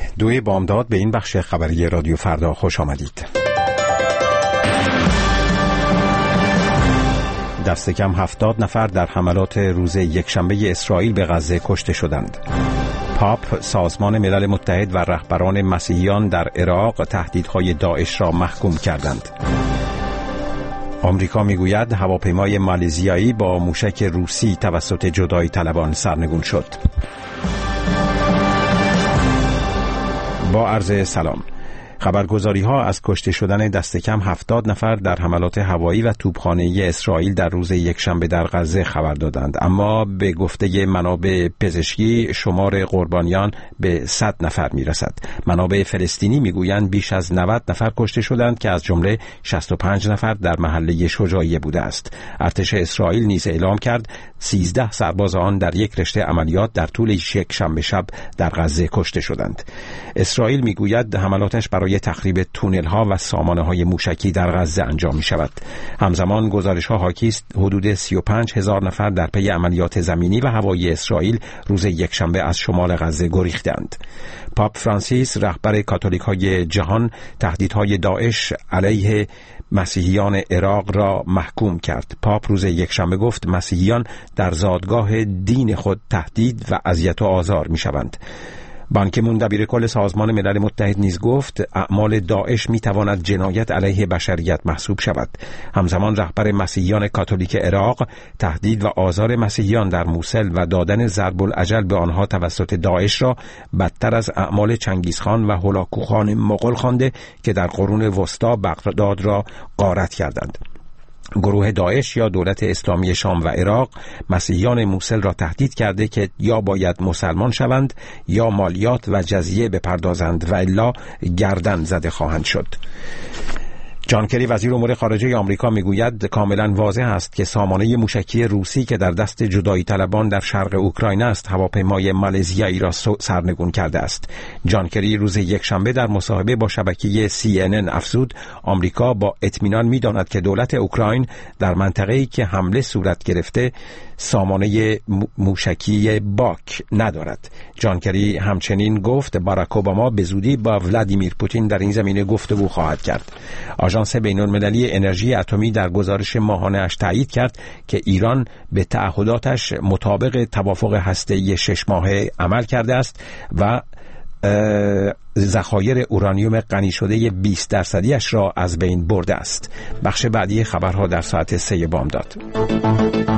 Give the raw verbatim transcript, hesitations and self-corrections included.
دوی بامداد به این بخش خبری رادیو فردا خوش آمدید. دست کم هفتاد نفر در حملات روز یکشنبه اسرائیل به غزه کشته شدند. پاپ سازمان ملل متحد و رهبران مسیحیان در عراق تهدیدهای داعش را محکوم کردند. آمریکا میگوید هواپیمای مالزیایی با موشک روسی توسط جدایی طلبان سرنگون شد. با عرض سلام. خبرگزاری ها از کشته شدن دست کم هفتاد نفر در حملات هوایی و توپخانه‌ای اسرائیل در روز یکشنبه در غزه خبر دادند، اما به گفته منابع پزشکی شمار قربانیان به صد نفر میرسد. منابع فلسطینی میگویند بیش از نود نفر کشته شدند که از جمله شصت و پنج نفر در محله شجاعیه بوده است. ارتش اسرائیل نیز اعلام کرد سیزده سرباز آن در یک رشته عملیات در طول یکشنبه شب در غزه کشته شدند. اسرائیل میگوید حملاتش برای تخریب تونل ها و سامانه های موشکی در غزه انجام می شود. همزمان گزارش ها حاکی است حدود سی و پنج هزار نفر در پی عملیات زمینی و هوایی اسرائیل روز یکشنبه از شمال غزه گریختند. پاپ فرانسیس رهبر کاتولیک های جهان تهدیدهای داعش علیه مسیحیان عراق را محکوم کرد. پاپ روز یکشنبه گفت مسیحیان در زادگاه دین خود تهدید و اذیت و آزار می شوند. بان کی مون دبیر کل سازمان ملل متحد نیز گفت اعمال داعش می تواند جنایت علیه بشریت محسوب شود. همزمان رهبر مسیحیان کاتولیک عراق تهدید و آزار مسیحیان در موصل و دادن ضرب الاجل به آنها توسط داعش را بدتر از اعمال چنگیزخان و هولاکوخان مغول خوانده که در قرون وسطا بغداد را غارت کردند. گروه داعش یا دولت اسلامی شام و عراق مسیحیان موصل را تهدید کرده که یا باید مسلمان شوند یا مالیات و جزیه بپردازند و الا گردن زده خواهند شد. جان کری وزیر امور خارجه آمریکا میگوید کاملا واضح است که سامانه موشکی روسی که در دست جدایی طلبان در شرق اوکراین است هواپیمای مالزیایی را سرنگون کرده است. جان کری روز یکشنبه در مصاحبه با شبکه سی ان ان افزود آمریکا با اطمینان می‌داند که دولت اوکراین در منطقه‌ای که حمله صورت گرفته سامانه موشکی باک ندارد. جان کری همچنین گفت باراک اوباما به زودی با ولادیمیر پوتین در این زمینه گفتگو خواهد کرد. آژانس بین‌المللی انرژی اتمی در گزارش ماهانه اش تایید کرد که ایران به تعهداتش مطابق توافق هسته‌ای شش ماهه عمل کرده است و ذخایر اورانیوم غنی شده بیست درصدیش را از بین برده است. بخش بعدی خبرها در ساعت سه بامداد.